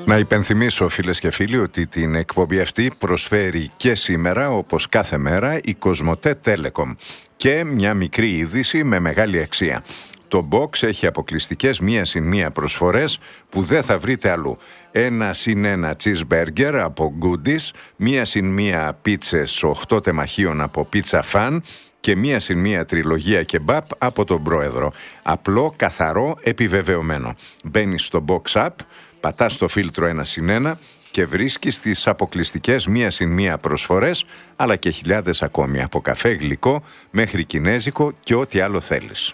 Να υπενθυμίσω, φίλες και φίλοι, ότι την εκπομπή αυτή προσφέρει και σήμερα, όπως κάθε μέρα, η Κοσμοτέ Telecom. Και μια μικρή είδηση με μεγάλη αξία. Το Box έχει αποκλειστικές 1+1 προσφορές που δεν θα βρείτε αλλού. 1+1 cheeseburger από Goodies, 1+1 πίτσες 8 τεμαχίων από Pizza Fan και 1+1 τριλογία κεμπάπ από τον Πρόεδρο. Απλό, καθαρό, επιβεβαιωμένο. Μπαίνεις στο Box App, πατάς το φίλτρο 1+1 και βρίσκεις τις αποκλειστικές 1+1 προσφορές, αλλά και χιλιάδες ακόμη, από καφέ, γλυκό μέχρι κινέζικο και ό,τι άλλο θέλεις.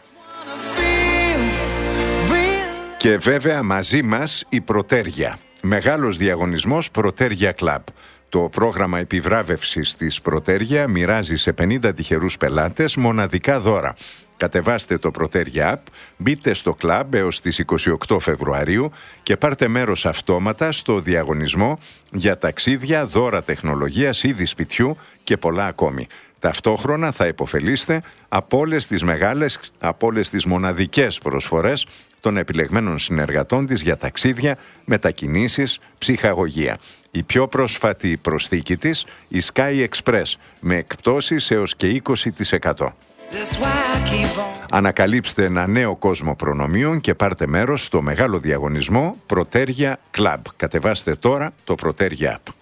Και βέβαια μαζί μας η Πρωτέρια. Μεγάλος διαγωνισμός Πρωτέρια Club. Το πρόγραμμα επιβράβευσης της Πρωτέρια μοιράζει σε 50 τυχερούς πελάτες μοναδικά δώρα. Κατεβάστε το Πρωτέρια App, μπείτε στο κλαμπ έως τις 28 Φεβρουαρίου και πάρτε μέρος αυτόματα στο διαγωνισμό για ταξίδια, δώρα τεχνολογίας, είδη σπιτιού και πολλά ακόμη. Ταυτόχρονα θα υποφελείστε από όλες τις μοναδικές προσφορές των επιλεγμένων συνεργατών της για ταξίδια, μετακινήσεις, ψυχαγωγία. Η πιο πρόσφατη προσθήκη της, η Sky Express, με εκπτώσεις έως και 20%. Ανακαλύψτε ένα νέο κόσμο προνομίων και πάρτε μέρος στο μεγάλο διαγωνισμό Πρωτέρια Club. Κατεβάστε τώρα το Πρωτέρια App.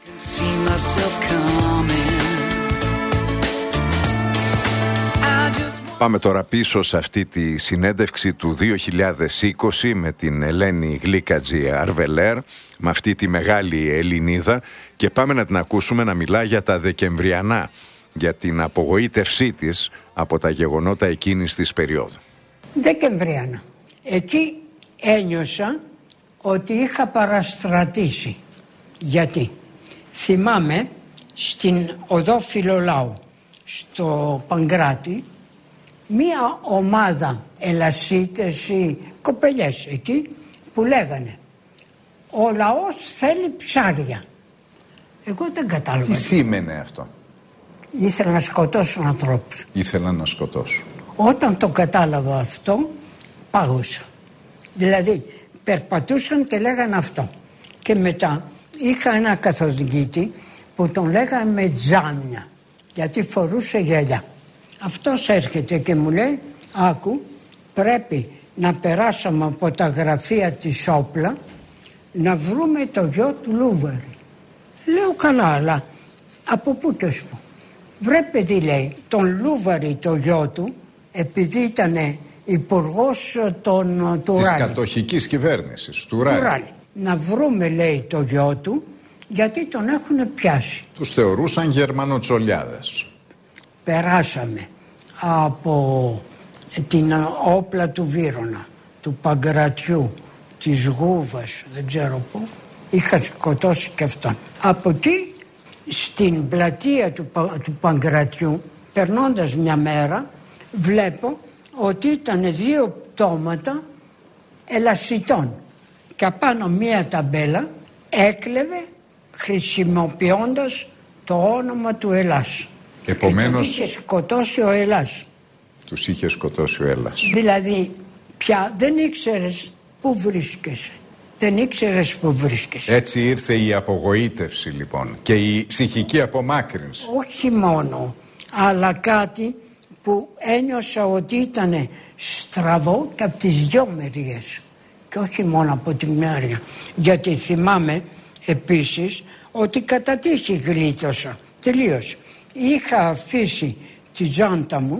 Πάμε τώρα πίσω σε αυτή τη συνέντευξη του 2020 με την Ελένη Γλίκατζη Αρβελέρ, με αυτή τη μεγάλη Ελληνίδα, και πάμε να την ακούσουμε να μιλά για τα δεκεμβριανά, για την απογοήτευσή της από τα γεγονότα εκείνης της περίοδου. Δεκεμβριανά. Εκεί ένιωσα ότι είχα παραστρατήσει. Γιατί θυμάμαι στην οδό Φιλολάου στο Παγκράτη μία ομάδα ελασσίτες ή κοπελιές εκεί που λέγανε «Ο λαός θέλει ψάρια». Εγώ δεν κατάλαβα. Τι σήμαινε αυτό? Ήθελα να σκοτώσουν ανθρώπους. Ήθελα να σκοτώσουν. Όταν το κατάλαβα αυτό, πάγωσα. Δηλαδή, περπατούσαν και λέγανε αυτό. Και μετά είχα ένα καθοδηγήτη που τον λέγανε με τζάμια, γιατί φορούσε γυαλιά. Αυτός έρχεται και μου λέει, άκου, πρέπει να περάσουμε από τα γραφεία της Όπλα να βρούμε το γιο του Λούβαρη. Λέω, καλά, αλλά από πού και ως πού? Βρε παιδί, λέει, τον Λούβαρη το γιο του, επειδή ήταν υπουργός της κατοχικής κυβέρνησης, του Ράλι. Να βρούμε, λέει, το γιο του, γιατί τον έχουν πιάσει. Τους θεωρούσαν Γερμανοτσολιάδες. Περάσαμε από την Όπλα του Βύρωνα, του Παγκρατιού, της Γούβας, δεν ξέρω πού. Είχα σκοτώσει και αυτόν. Από εκεί στην πλατεία του Παγκρατιού, περνώντας μια μέρα, βλέπω ότι ήταν 2 πτώματα ελασσιτών και απάνω μία ταμπέλα έκλεβε χρησιμοποιώντας το όνομα του Ελλάς. Επομένως, είχε σκοτώσει ο Ελλάς. Τους είχε σκοτώσει ο Ελλάς. Δηλαδή πια δεν ήξερες πού βρίσκεσαι. Δεν ήξερες που βρίσκεσαι. Έτσι ήρθε η απογοήτευση λοιπόν και η ψυχική απομάκρυνση. Όχι μόνο, αλλά κάτι που ένιωσα ότι ήταν στραβό και από τις 2 μεριές και όχι μόνο από τη μια. Γιατί θυμάμαι επίσης ότι κατά τύχη γλίτωσα τελείως. Είχα αφήσει τη τζάντα μου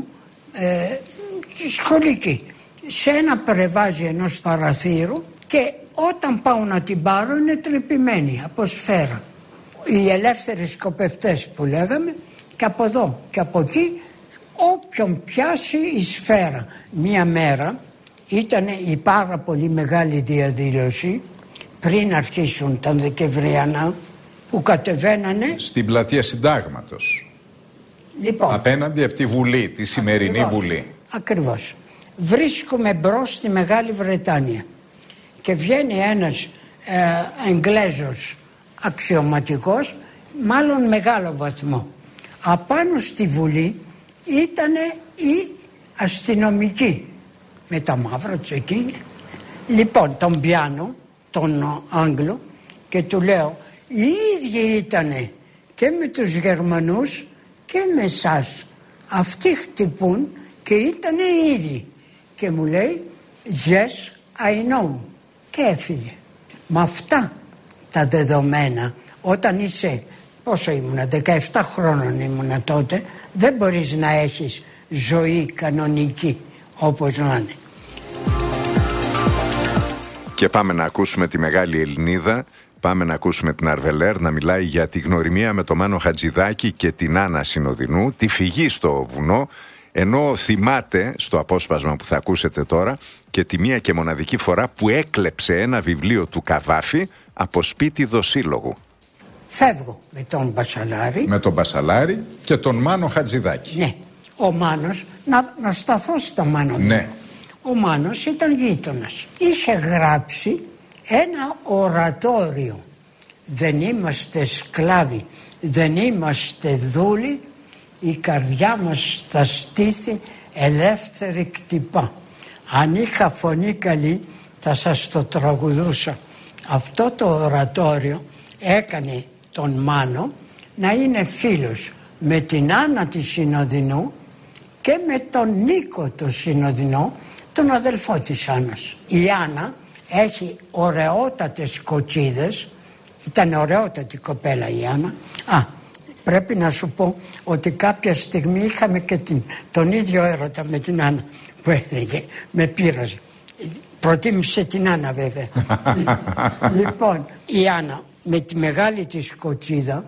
σχολική σε ένα πρεβάζι ενός παραθύρου και όταν πάω να την πάρω είναι τρυπημένη από σφαίρα. Οι ελεύθεροι σκοπευτές που λέγαμε, και από εδώ και από εκεί όποιον πιάσει η σφαίρα. Μία μέρα ήταν η πάρα πολύ μεγάλη διαδήλωση πριν αρχίσουν τα Δεκεμβριανά που κατεβαίνανε στην πλατεία Συντάγματος. Λοιπόν, απέναντι από τη Βουλή, τη σημερινή ακριβώς, Βουλή. Ακριβώς. Βρίσκομαι μπρος στη Μεγάλη Βρετάνια και βγαίνει ένας Εγγλέζος αξιωματικός, μάλλον μεγάλο βαθμό. Απάνω στη Βουλή ήτανε οι αστυνομικοί με τα μαύρα τους εκεί. Λοιπόν, τον πιάνω, τον Άγγλο, Και του λέω, οι ίδιοι ήτανε και με τους Γερμανούς και με εσάς. Αυτοί χτυπούν και ήτανε οι ίδιοι. Και μου λέει, yes, I know. Και έφυγε. Με αυτά τα δεδομένα, όταν είσαι, πόσο ήμουνα, 17 χρόνων ήμουνα τότε, δεν μπορείς να έχεις ζωή κανονική όπως να είναι. Και πάμε να ακούσουμε τη μεγάλη Ελληνίδα, πάμε να ακούσουμε την Αρβελέρ να μιλάει για τη γνωριμία με τον Μάνο Χατζηδάκη και την Άννα Συνοδεινού, τη φυγή στο βουνό, ενώ θυμάται στο απόσπασμα που θα ακούσετε τώρα και τη μία και μοναδική φορά που έκλεψε ένα βιβλίο του Καβάφη από σπίτι δοσύλλογου. Φεύγω με τον Μπασαλάρη. Με τον Μπασαλάρη και τον Μάνο Χατζηδάκη. Ναι. Ο Μάνος, να σταθώ στο Μάνο. Ναι. Ο Μάνος ήταν γείτονας. Είχε γράψει ένα ορατόριο. Δεν είμαστε σκλάβοι, δεν είμαστε δούλοι, η καρδιά μας στα στήθη ελεύθερη κτυπά. Αν είχα φωνή καλή θα σας το τραγουδούσα. Αυτό το ορατόριο έκανε τον Μάνο να είναι φίλος με την Άννα τη Συνοδεινού και με τον Νίκο το Συνοδεινό, τον αδελφό της Άννας. Η Άννα έχει ωραιότατες κοτσίδες, ήταν ωραιότατη κοπέλα η Άννα. Πρέπει να σου πω ότι κάποια στιγμή είχαμε και τον ίδιο έρωτα με την Άννα που έλεγε, με πείραζε. Προτίμησε την Άννα βέβαια. Λοιπόν, η Άννα με τη μεγάλη της κοτσίδα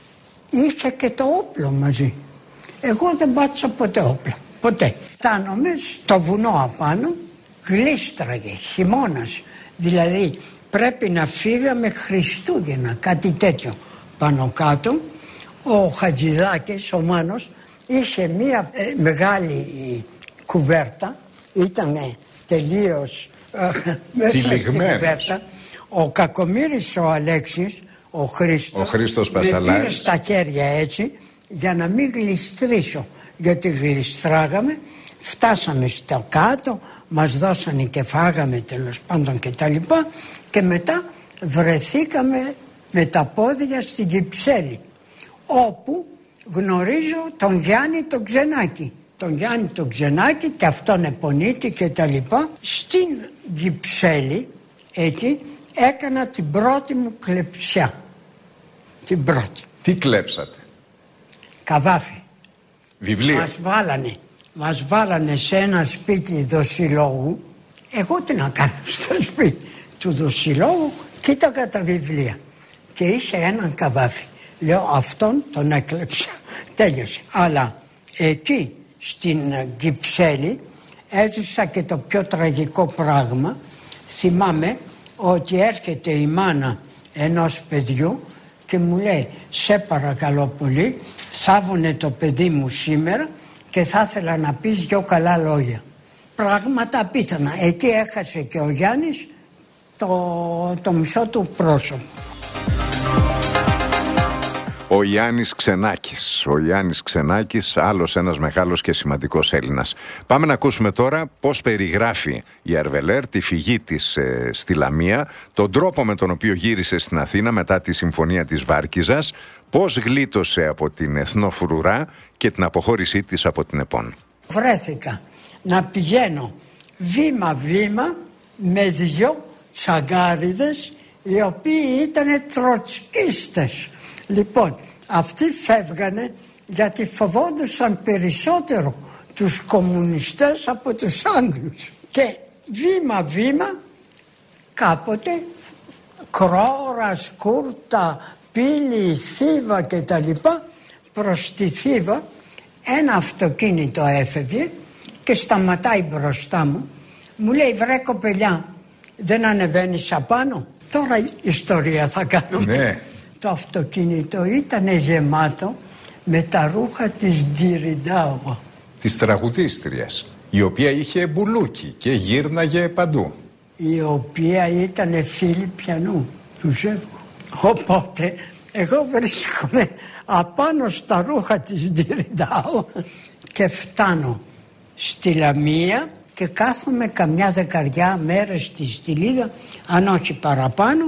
είχε και το όπλο μαζί. Εγώ δεν πάτησα ποτέ όπλα. Ποτέ. Φτάνομαι στο βουνό απάνω, γλίστραγε, χειμώνας. Δηλαδή πρέπει να φύγαμε Χριστούγεννα, κάτι τέτοιο. Πάνω κάτω ο Χατζηδάκης, ο Μάνος, είχε μία μεγάλη κουβέρτα, ήταν τελείως μέσα στην κουβέρτα. Ο Κακομοίρης ο Αλέξης, ο Χρήστος Πασαλάρης, με πήρε στα χέρια έτσι για να μην γλιστρήσω, γιατί γλιστράγαμε. Φτάσαμε στο κάτω, μας δώσανε και φάγαμε τέλος πάντων και τα λοιπά, και μετά βρεθήκαμε με τα πόδια στην Κυψέλη, όπου γνωρίζω τον Γιάννη τον Ξενάκη. Τον Γιάννη τον Ξενάκη και αυτόν επωνύτη και τα λοιπά. Στην Κυψέλη εκεί έκανα την πρώτη μου κλεψιά. Την πρώτη. Τι κλέψατε? Καβάφη. Βιβλία. Μας βάλανε σε ένα σπίτι δοσυλλόγου. Εγώ τι να κάνω στο σπίτι του δοσυλλόγου, κοίταγα τα βιβλία. Και είχε έναν Καβάφη. Λέω αυτόν τον έκλεψα. Τέλειωσε. Αλλά εκεί στην Κυψέλη έζησα και το πιο τραγικό πράγμα. Θυμάμαι ότι έρχεται η μάνα ενός παιδιού και μου λέει, σε παρακαλώ πολύ, θάβουνε το παιδί μου σήμερα και θα ήθελα να πεις δυο καλά λόγια. Πράγματα απίθανα. Εκεί έχασε και ο Γιάννης το μισό του πρόσωπο. Ο Γιάννης Ξενάκης, άλλος ένας μεγάλος και σημαντικός Έλληνας. Πάμε να ακούσουμε τώρα πώς περιγράφει η Αρβελέρ τη φυγή της στη Λαμία, τον τρόπο με τον οποίο γύρισε στην Αθήνα μετά τη Συμφωνία της Βάρκιζας, πώς γλίτωσε από την εθνοφρουρά και την αποχώρησή της από την ΕΠΟΝ. Βρέθηκα να πηγαίνω βήμα-βήμα με δυο τσαγκάριδες οι οποίοι ήταν τροτσκίστες. Λοιπόν, αυτοί φεύγανε γιατί φοβόντουσαν περισσότερο τους κομμουνιστές από τους Άγγλους. Και βήμα-βήμα κάποτε Κρόρας, Κούρτα, Πύλη, Θήβα και τα λοιπά, προς τη Θήβα ένα αυτοκίνητο έφευγε και σταματάει μπροστά μου. Μου λέει, βρε κοπελιά, δεν ανεβαίνεις απάνω? Τώρα ιστορία θα κάνουμε. Ναι. Το αυτοκίνητο ήταν γεμάτο με τα ρούχα της Ντιριντάουα, της τραγουδίστριας, η οποία είχε μπουλούκι και γύρναγε παντού. Η οποία ήταν φίλη πιανού του Ζεύγου. Οπότε εγώ βρίσκομαι απάνω στα ρούχα της Ντιριντάουα και φτάνω στη Λαμία και κάθομαι καμιά 10 μέρες στη Στυλίδα, αν όχι παραπάνω,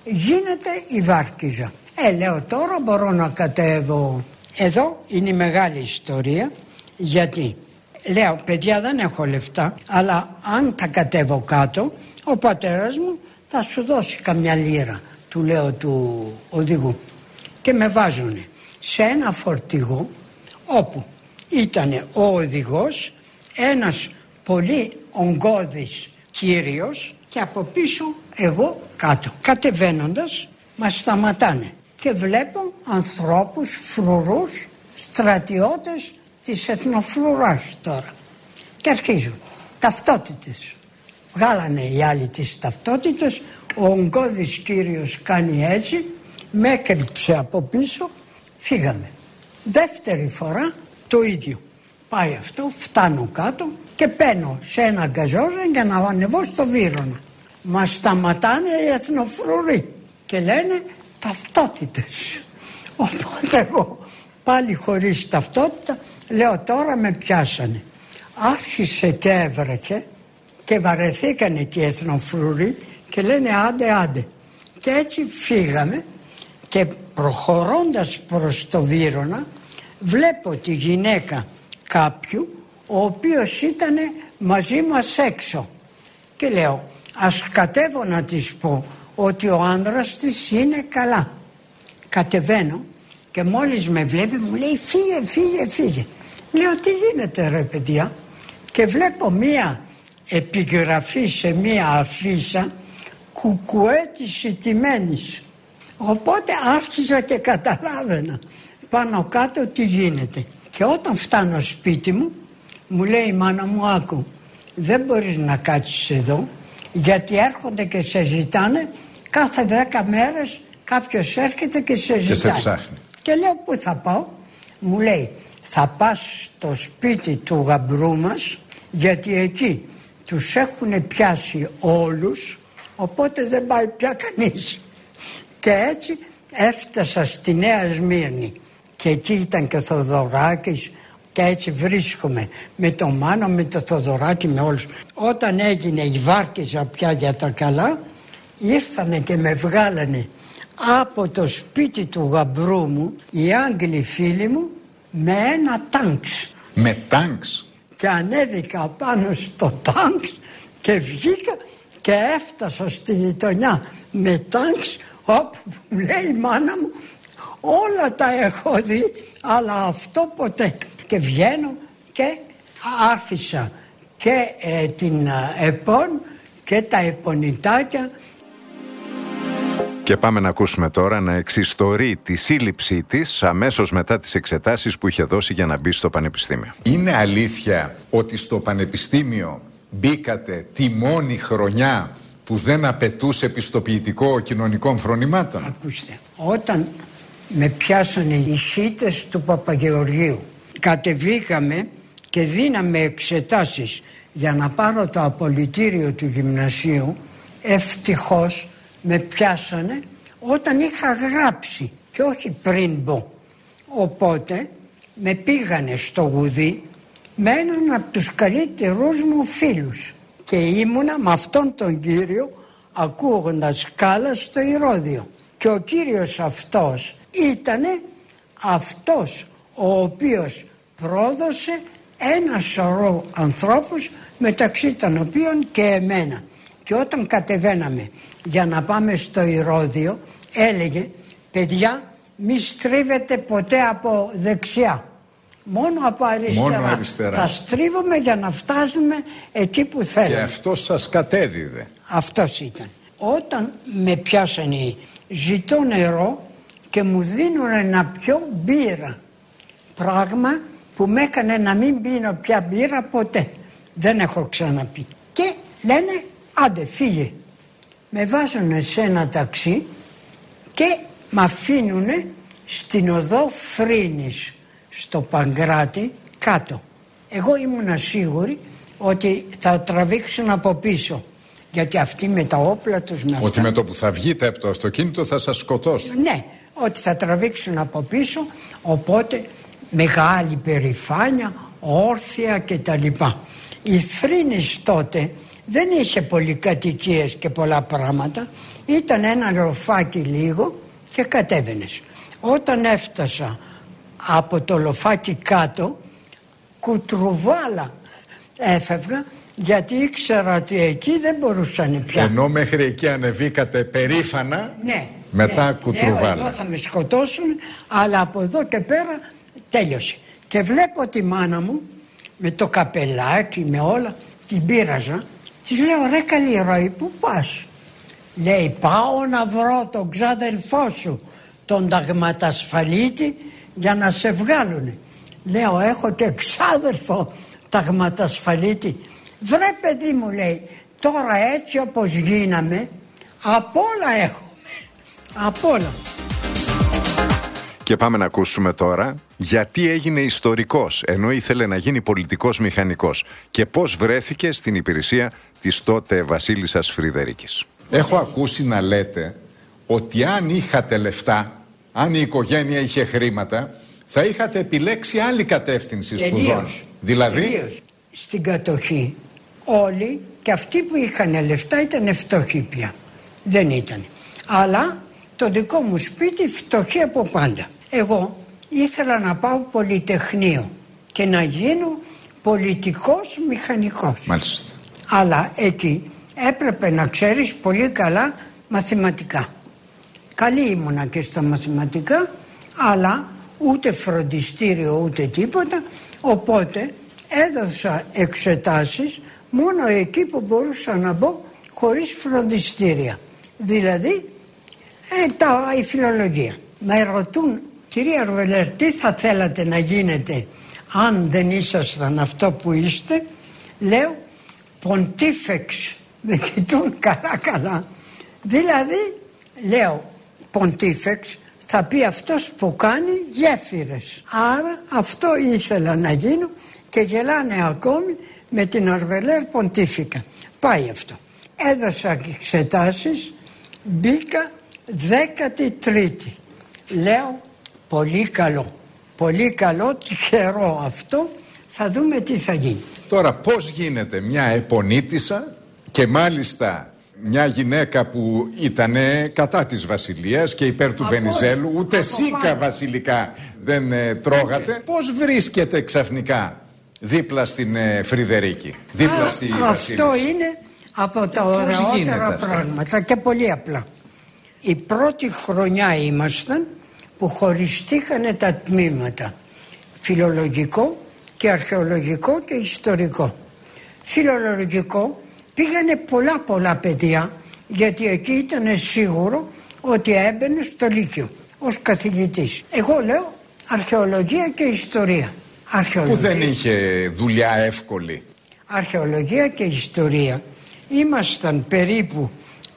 γίνεται η Βάρκιζα. Λέω τώρα μπορώ να κατέβω. Εδώ είναι η μεγάλη ιστορία, γιατί λέω παιδιά δεν έχω λεφτά, αλλά αν τα κατέβω κάτω ο πατέρας μου θα σου δώσει καμιά λίρα, του λέω του οδηγού. Και με βάζουνε σε ένα φορτηγό όπου ήταν ο οδηγός, ένας πολύ ογκώδης κύριος και από πίσω εγώ κάτω. Κατεβαίνοντας μας σταματάνε και βλέπω ανθρώπους φρουρούς, στρατιώτες της εθνοφρουράς τώρα. Και αρχίζουν ταυτότητες. Βγάλανε οι άλλοι τις ταυτότητες, ο ογκώδης κύριος κάνει έτσι, με έκρυψε από πίσω, φύγαμε. Δεύτερη φορά το ίδιο. Πάει αυτό, φτάνω κάτω και παίρνω σε ένα γκαζόζα για να ανεβώ στο Βύρωνα. Μας σταματάνε οι εθνοφρουροί και λένε ταυτότητες. Οπότε εγώ πάλι χωρίς ταυτότητα λέω τώρα με πιάσανε. Άρχισε και έβρεχε και βαρεθήκανε και οι εθνοφρουροί και λένε άντε. Και έτσι φύγαμε και προχωρώντας προς το Βύρωνα βλέπω τη γυναίκα κάποιου ο οποίος ήταν μαζί μας έξω και λέω ας κατέβω να της πω ότι ο άνδρας της είναι καλά. Κατεβαίνω και μόλις με βλέπει μου λέει φύγε. Λέω τι γίνεται ρε παιδιά, και βλέπω μία επιγραφή σε μία αφίσα κουκουέ της ηττημένης. Οπότε άρχισα και καταλάβαινα πάνω κάτω τι γίνεται. Και όταν φτάνω σπίτι μου, μου λέει η μάνα μου άκου, δεν μπορείς να κάτσεις εδώ γιατί έρχονται και σε ζητάνε κάθε 10 μέρες κάποιος έρχεται και σε ζητάει. Και σε ψάχνει. Και λέω πού θα πάω, μου λέει θα πας στο σπίτι του γαμπρού μας γιατί εκεί τους έχουν πιάσει όλους, οπότε δεν πάει πια κανείς. Και έτσι έφτασα στη Νέα Σμύρνη και εκεί ήταν και ο Θοδωράκης και έτσι βρίσκομαι με τον Μάνο, με το Θοδωράκη, με όλους. Όταν έγινε η Βάρκιζα πια για τα καλά, ήρθανε και με βγάλανε από το σπίτι του γαμπρού μου οι Άγγλοι φίλοι μου με ένα τάγκς. Με τάγκς? Και ανέβηκα πάνω στο τάγκς και βγήκα και έφτασα στη γειτονιά με τάγκς όπου μου λέει η μάνα μου όλα τα έχω δει αλλά αυτό ποτέ. Και βγαίνω και άφησα και την επών και τα επονιτάκια. Και πάμε να ακούσουμε τώρα να εξιστορεί τη σύλληψή της αμέσως μετά τις εξετάσεις που είχε δώσει για να μπει στο πανεπιστήμιο. Είναι αλήθεια ότι στο πανεπιστήμιο μπήκατε τη μόνη χρονιά που δεν απαιτούσε πιστοποιητικό κοινωνικών φρονημάτων? Ακούστε, όταν με πιάσανε οι χίτες του Παπαγεωργίου, κατεβήκαμε και δίναμε εξετάσεις για να πάρω το απολυτήριο του γυμνασίου. Ευτυχώς με πιάσανε όταν είχα γράψει και όχι πριν μπω. Οπότε με πήγανε στο Γουδί με έναν από τους καλύτερους μου φίλους και ήμουνα με αυτόν τον κύριο ακούγοντας Κάλλα στο Ηρώδειο. Και ο κύριος αυτός ήτανε αυτός ο οποίος πρόδωσε ένα σωρό ανθρώπους, μεταξύ των οποίων και εμένα. Και όταν κατεβαίναμε για να πάμε στο Ηρώδειο έλεγε παιδιά μη στρίβετε ποτέ από δεξιά, μόνο από αριστερά. Θα στρίβουμε για να φτάσουμε εκεί που θέλουμε. Και αυτός σας κατέδιδε? Αυτός ήταν. Όταν με πιάσανε ζητώ νερό και μου δίνουν να πιω μπύρα, πράγμα που με έκανε να μην πίνω πια μπύρα ποτέ. Δεν έχω ξαναπεί. Και λένε άντε φύγε. Με βάζουν σε ένα ταξί και με αφήνουν στην οδό Φρίνης στο Παγκράτη κάτω. Εγώ ήμουν σίγουρη ότι θα τραβήξουν από πίσω, γιατί αυτοί με τα όπλα τους να ότι με το που θα βγείτε από το αυτοκίνητο θα σας σκοτώσουν. Ναι, ότι θα τραβήξουν από πίσω, οπότε μεγάλη περηφάνεια, όρθια κτλ. Η Φρίνης τότε δεν είχε πολυκατοικίες και πολλά πράγματα. Ήταν ένα λοφάκι λίγο και κατέβαινες. Όταν έφτασα από το λοφάκι κάτω, κουτρουβάλα έφευγα, γιατί ήξερα ότι εκεί δεν μπορούσαν πια. Ενώ μέχρι εκεί ανεβήκατε περήφανα, ναι, μετά ναι, κουτρουβάλα. Εδώ θα με σκοτώσουν, αλλά από εδώ και πέρα τέλειωσε. Και βλέπω τη μάνα μου με το καπελάκι, με όλα, την πείραζα. Της λέω, ρε καλή ροή, πού πας? Λέει, πάω να βρω τον ξάδελφό σου, τον ταγματασφαλίτη, για να σε βγάλουνε. Λέω, έχω και ξάδελφο ταγματασφαλίτη. Βρε παιδί μου, λέει, τώρα έτσι όπως γίναμε, απ' όλα έχουμε. Απ' όλα. Και πάμε να ακούσουμε τώρα γιατί έγινε ιστορικός ενώ ήθελε να γίνει πολιτικός μηχανικός και πώς βρέθηκε στην υπηρεσία της τότε βασίλισσας Φρυδερίκης. Έχω ακούσει να λέτε ότι αν είχατε λεφτά, αν η οικογένεια είχε χρήματα, θα είχατε επιλέξει άλλη κατεύθυνση σπουδών. Δηλαδή, τελείως. Στην κατοχή όλοι και αυτοί που είχαν λεφτά ήταν φτωχοί πια. Δεν ήταν. Αλλά το δικό μου σπίτι φτωχοί από πάντα. Εγώ ήθελα να πάω πολυτεχνείο και να γίνω πολιτικός μηχανικός. Μάλιστα. Αλλά εκεί έπρεπε να ξέρεις πολύ καλά μαθηματικά. Καλή ήμουνα και στα μαθηματικά, αλλά ούτε φροντιστήριο ούτε τίποτα, οπότε έδωσα εξετάσεις μόνο εκεί που μπορούσα να μπω χωρίς φροντιστήρια. Δηλαδή η φιλολογία. Με ρωτούν, κυρία Αρβελέρ, τι θα θέλατε να γίνετε αν δεν ήσασταν αυτό που είστε? Λέω, ποντίφεξ. Με κοιτούν καλά. Δηλαδή, λέω, ποντίφεξ θα πει αυτός που κάνει γέφυρες. Άρα αυτό ήθελα να γίνω και γελάνε ακόμη με την Αρβελέρ ποντίφικα. Πάει αυτό. Έδωσα εξετάσεις, μπήκα 13η. Λέω, πολύ καλό, τυχερό αυτό, θα δούμε τι θα γίνει. Τώρα πώς γίνεται μια επονίτισσα και μάλιστα μια γυναίκα που ήταν κατά της βασιλείας και υπέρ του Βενιζέλου, ούτε σίκα βασιλικά δεν τρώγατε, πώς βρίσκεται ξαφνικά δίπλα στην Φρυδερίκη, δίπλα στη βασίλισσα? Αυτό είναι από τα ωραιότερα πράγματα και πολύ απλά. Η πρώτη χρονιά ήμασταν που χωριστήκανε τα τμήματα, φιλολογικό και αρχαιολογικό και ιστορικό. Φιλολογικό πήγανε πολλά παιδιά, γιατί εκεί ήταν σίγουρο ότι έμπαινε στο Λύκειο ως καθηγητής. Εγώ λέω αρχαιολογία και ιστορία. Που δεν είχε δουλειά εύκολη. Αρχαιολογία και ιστορία. Ήμασταν περίπου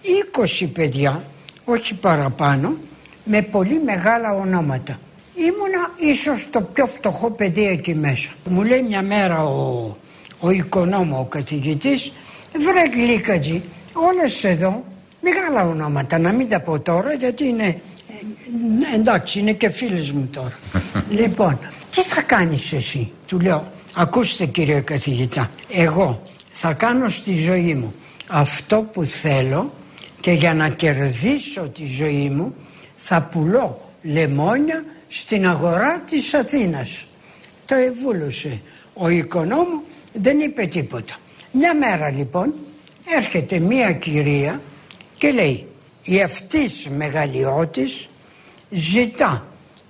20 παιδιά, όχι παραπάνω, με πολύ μεγάλα ονόματα. Ήμουνα ίσως το πιο φτωχό παιδί εκεί μέσα. Μου λέει μια μέρα ο οικονόμο, ο καθηγητής, βρε Γλύκατζη, όλες εδώ μεγάλα ονόματα, να μην τα πω τώρα γιατί είναι, εντάξει, είναι και φίλες μου τώρα. Λοιπόν, τι θα κάνεις εσύ? Του λέω, ακούστε κύριε καθηγητά, εγώ θα κάνω στη ζωή μου αυτό που θέλω και για να κερδίσω τη ζωή μου θα πουλώ λεμόνια στην αγορά της Αθήνας. Το εβούλωσε ο οικονόμου, δεν είπε τίποτα. Μια μέρα λοιπόν έρχεται μια κυρία και λέει, η αυτής μεγαλειώτης ζητά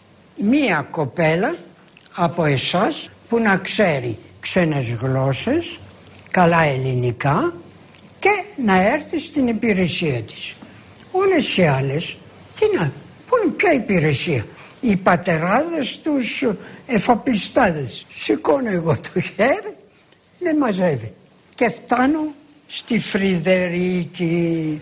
μια κοπέλα από εσάς που να ξέρει ξένες γλώσσες, καλά ελληνικά και να έρθει στην υπηρεσία της. Όλες οι άλλες, ποια υπηρεσία? Οι πατεράδες τους εφαπλιστάδες. Σηκώνω εγώ το χέρι, με μαζεύει και φτάνω στη Φρυδερίκη.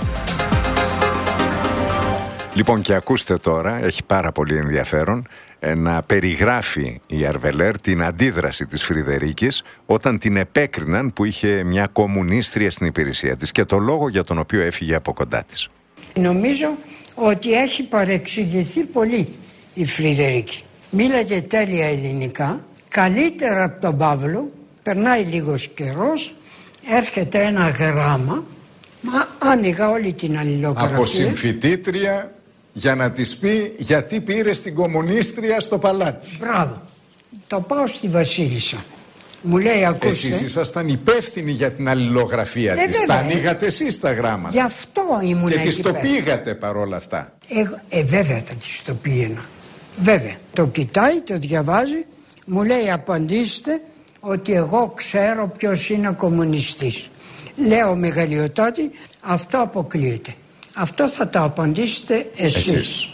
Λοιπόν, και ακούστε τώρα, έχει πάρα πολύ ενδιαφέρον, να περιγράφει η Αρβελέρ την αντίδραση της Φρυδερίκης όταν την επέκριναν που είχε μια κομμουνίστρια στην υπηρεσία της και το λόγο για τον οποίο έφυγε από κοντά της. Νομίζω ότι έχει παρεξηγηθεί πολύ η Φρυδερίκη. Μίλαγε τέλεια ελληνικά, καλύτερα από τον Παύλο, περνάει λίγος καιρός, έρχεται ένα γράμμα, άνοιγα όλη την αλληλογραφία. Από συμφοιτήτρια για να της πει γιατί πήρε την κομμουνίστρια στο παλάτι. Μπράβο. Το πάω στη Βασίλισσα. Μου λέει, ακούστε. Εσείς ήσασταν υπεύθυνοι για την αλληλογραφία της. Τα ανοίγατε εσείς τα γράμματα. Γι' αυτό ήμουν εκεί. Και της το πήγατε παρόλα αυτά. Βέβαια θα της το πήγαινα. Βέβαια. Το κοιτάει, το διαβάζει, μου λέει απαντήστε ότι εγώ ξέρω ποιος είναι ο κομμουνιστής. Λέω μεγαλειοτάτη, αυτό αποκλείεται. Αυτό θα το απαντήσετε εσείς.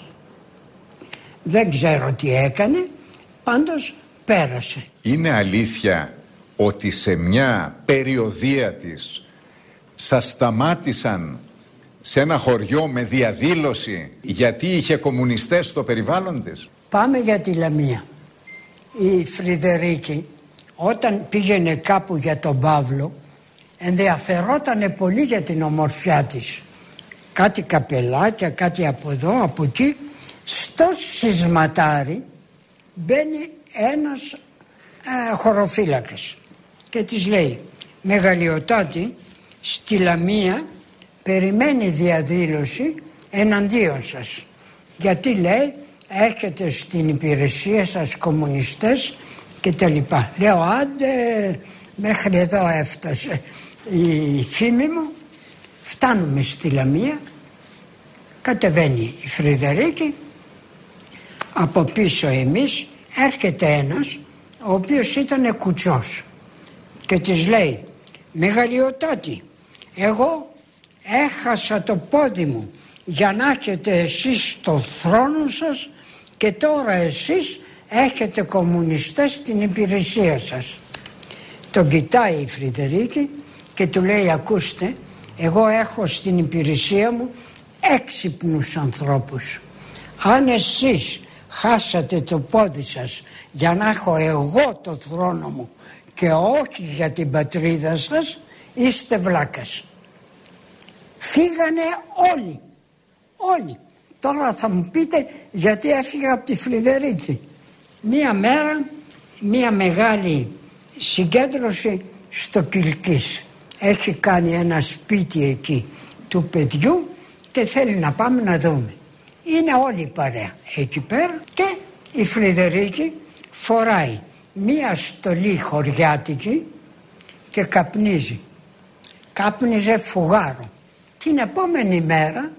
Δεν ξέρω τι έκανε, πάντως πέρασε. Είναι αλήθεια ότι σε μια περιοδία της σας σταμάτησαν σε ένα χωριό με διαδήλωση γιατί είχε κομμουνιστές στο περιβάλλον της? Πάμε για τη Λαμία. Η Φρυδερίκη όταν πήγαινε κάπου για τον Παύλο ενδιαφερότανε πολύ για την ομορφιά της. Κάτι καπελάκια, κάτι από εδώ, από εκεί. Στο σεισματάρι μπαίνει ένας χωροφύλακας και της λέει μεγαλειοτάτη, στη Λαμία περιμένει διαδήλωση εναντίον σας, γιατί λέει έχετε στην υπηρεσία σας κομμουνιστές και τα λοιπά. Λέω άντε, μέχρι εδώ έφτασε η φήμη μου. Φτάνουμε στη Λαμία, κατεβαίνει η Φρυδερίκη, από πίσω εμείς έρχεται ένας ο οποίος ήταν κουτσός και της λέει μεγαλειοτάτη, εγώ έχασα το πόδι μου για να έχετε εσείς το θρόνο σας και τώρα εσείς έχετε κομμουνιστές στην υπηρεσία σας. Τον κοιτάει η Φρυδερίκη και του λέει ακούστε, εγώ έχω στην υπηρεσία μου έξυπνους ανθρώπους. Αν εσείς χάσατε το πόδι σας για να έχω εγώ το θρόνο μου και όχι για την πατρίδα σας, είστε βλάκας. Φύγανε όλοι. Τώρα θα μου πείτε γιατί έφυγα από τη Φρυδερίκη. Μία μέρα, μία μεγάλη συγκέντρωση στο Κιλκής. Έχει κάνει ένα σπίτι εκεί του παιδιού και θέλει να πάμε να δούμε. Είναι όλη η παρέα εκεί πέρα και η Φρυδερίκη φοράει μία στολή χωριάτικη και καπνίζει. Κάπνιζε φουγάρο. Την επόμενη μέρα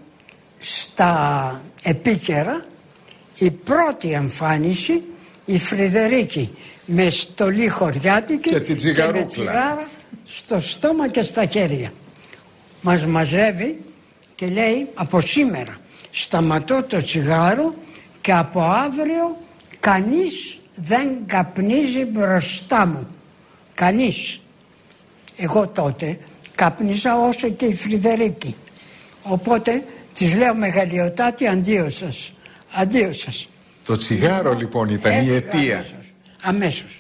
στα επίκαιρα η πρώτη εμφάνιση η Φρυδερίκη με στολή χωριάτικη και με τσιγάρα στο στόμα και στα χέρια. Μας μαζεύει και λέει από σήμερα σταματώ το τσιγάρο και από αύριο κανείς δεν καπνίζει μπροστά μου. Κανείς. Εγώ τότε καπνίζα όσο και η Φρυδερίκη. Οπότε της λέω μεγαλειοτάτη αντίο σας. Αντίο σας. Το τσιγάρο λοιπόν ήταν η αιτία. Αμέσως.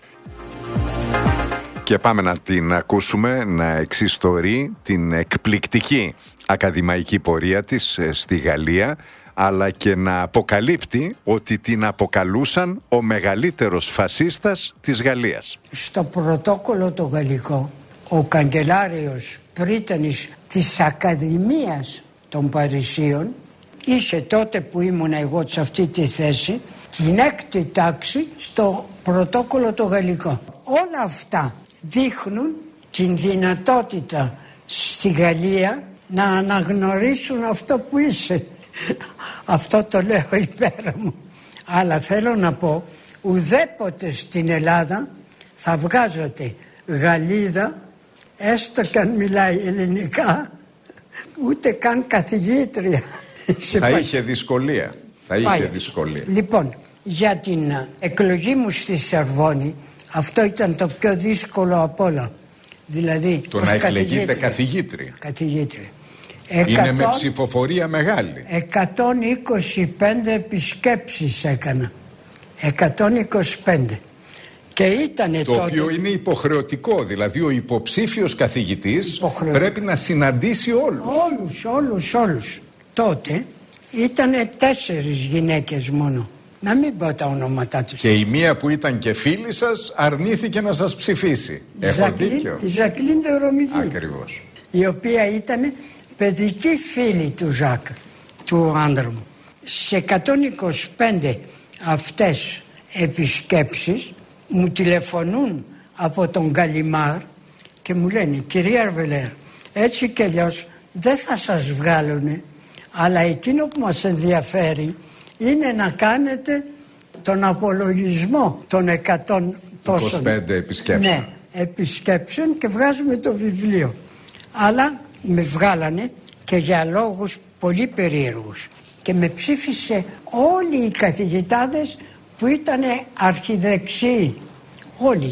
Και πάμε να την ακούσουμε να εξιστορεί την εκπληκτική ακαδημαϊκή πορεία της στη Γαλλία, αλλά και να αποκαλύπτει ότι την αποκαλούσαν ο μεγαλύτερος φασίστας της Γαλλίας. Στο πρωτόκολλο το γαλλικό, ο καγκελάριος πρίτανης της Ακαδημίας των Παρισίων είχε τότε που ήμουν εγώ σε αυτή τη θέση την έκτη τάξη στο πρωτόκολλο το γαλλικό. Όλα αυτά δείχνουν την δυνατότητα στη Γαλλία να αναγνωρίσουν αυτό που είσαι. Αυτό το λέω υπέρα μου. Αλλά θέλω να πω, ουδέποτε στην Ελλάδα θα βγάζατε Γαλλίδα, έστω και αν μιλάει ελληνικά, ούτε καν καθηγήτρια. Θα είχε δυσκολία. Λοιπόν, για την εκλογή μου στη Σερβόνη, αυτό ήταν το πιο δύσκολο απ' όλα. Δηλαδή, το να εκλεγείτε καθηγήτρια. Είναι με ψηφοφορία μεγάλη. 125 επισκέψεις έκανα. 125. Και ήτανε το τότε... οποίο είναι υποχρεωτικό. Δηλαδή ο υποψήφιος καθηγητής πρέπει να συναντήσει όλους. Όλους. Τότε ήτανε 4 γυναίκες μόνο. Να μην πω τα ονόματά τους. Και η μία που ήταν και φίλη σας αρνήθηκε να σας ψηφίσει. Έχω δίκιο? Η Ζακλίν Ρωμηγή. Ακριβώς. Η οποία ήταν παιδική φίλη του Ζακ, του άντρα μου. Σε 125 αυτές επισκέψεις μου τηλεφωνούν από τον Καλιμάρ και μου λένε, κυρία Αρβελέρ, έτσι κι αλλιώς δεν θα σας βγάλουνε, αλλά εκείνο που μας ενδιαφέρει είναι να κάνετε τον απολογισμό των 125 επισκέψεων. Ναι, επισκέψεων, και βγάζουμε το βιβλίο. Αλλά με βγάλανε και για λόγους πολύ περίεργους. Και με ψήφισε όλοι οι καθηγητάδες που ήταν αρχιδεξιοί. Όλοι.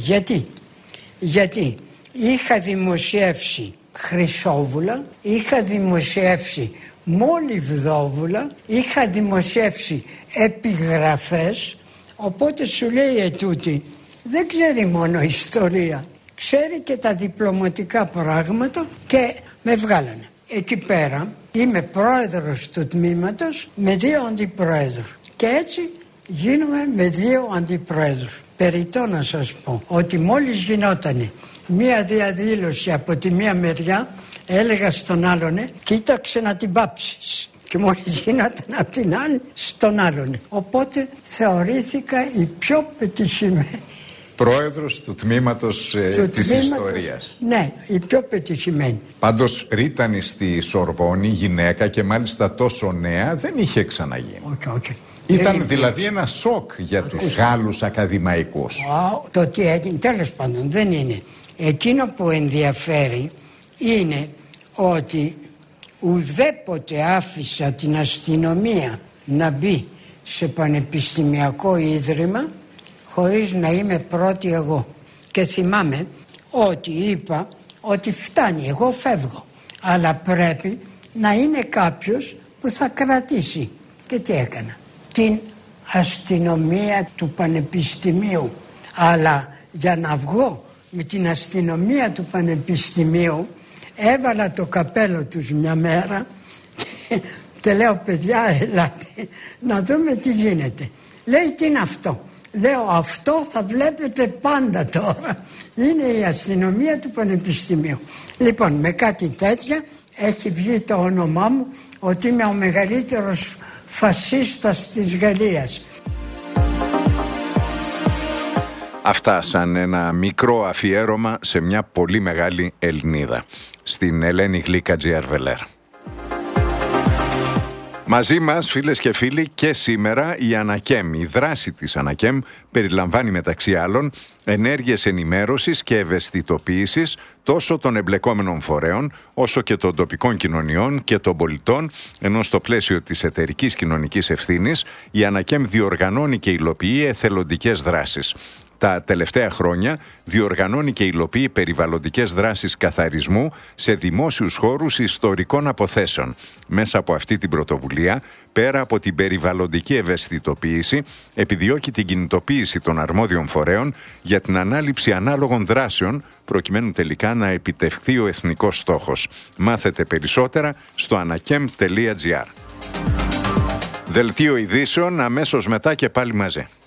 Γιατί είχα δημοσιεύσει Χρυσόβουλα, είχα δημοσιεύσει Μολυβδόβουλα, είχα δημοσιεύσει επιγραφές, οπότε σου λέει ετούτη δεν ξέρει μόνο ιστορία, ξέρει και τα διπλωματικά πράγματα, και με βγάλανε. Εκεί πέρα είμαι πρόεδρος του τμήματος με 2 αντιπρόεδρους και έτσι γίνομαι με 2 αντιπρόεδρους. Περιττό να σας πω ότι μόλις γινότανε μία διαδήλωση από τη μία μεριά, έλεγα στον άλλον κοίταξε να την πάψεις, και μόλις γινόταν από την άλλη στον άλλον. Οπότε θεωρήθηκα η πιο πετυχημένη πρόεδρος του τμήματος της ιστορίας. Ναι, η πιο πετυχημένη. Πάντως ρήτανη στη Σορβόνη γυναίκα, και μάλιστα τόσο νέα, δεν είχε ξαναγίνει. Όχι. Ήταν δηλαδή ένα σοκ για τους Γάλλους ακαδημαϊκούς. Το τι έγινε, τέλος πάντων, δεν είναι. Εκείνο που ενδιαφέρει είναι ότι ουδέποτε άφησα την αστυνομία να μπει σε πανεπιστημιακό ίδρυμα χωρίς να είμαι πρώτη εγώ. Και θυμάμαι ότι είπα ότι φτάνει, εγώ φεύγω, αλλά πρέπει να είναι κάποιος που θα κρατήσει. Και τι έκανα? Την αστυνομία του πανεπιστημίου. Αλλά για να βγω με την αστυνομία του πανεπιστημίου έβαλα το καπέλο τους μια μέρα και λέω, παιδιά, ελάτε να δούμε τι γίνεται. Λέει, τι είναι αυτό? Λέω, αυτό θα βλέπετε πάντα τώρα. Είναι η αστυνομία του πανεπιστημίου. Λοιπόν, με κάτι τέτοια έχει βγει το όνομά μου ότι είμαι ο μεγαλύτερος φασίστας της Γαλλίας. Αυτά σαν ένα μικρό αφιέρωμα σε μια πολύ μεγάλη Ελληνίδα, στην Ελένη Γλύκατζη Αρβελέρ. Μαζί μας, φίλες και φίλοι, και σήμερα η Ανακέμ. Η δράση της Ανακέμ περιλαμβάνει μεταξύ άλλων ενέργειες ενημέρωσης και ευαισθητοποίησης τόσο των εμπλεκόμενων φορέων όσο και των τοπικών κοινωνιών και των πολιτών, ενώ στο πλαίσιο της εταιρικής κοινωνικής ευθύνης η Ανακέμ διοργανώνει και υλοποιεί εθελοντικές δράσεις. Τα τελευταία χρόνια διοργανώνει και υλοποιεί περιβαλλοντικές δράσεις καθαρισμού σε δημόσιους χώρους ιστορικών αποθέσεων. Μέσα από αυτή την πρωτοβουλία, πέρα από την περιβαλλοντική ευαισθητοποίηση, επιδιώκει την κινητοποίηση των αρμόδιων φορέων για την ανάληψη ανάλογων δράσεων, προκειμένου τελικά να επιτευχθεί ο εθνικός στόχος. Μάθετε περισσότερα στο anakem.gr. Δελτίο ειδήσεων αμέσως μετά και πάλι μαζί.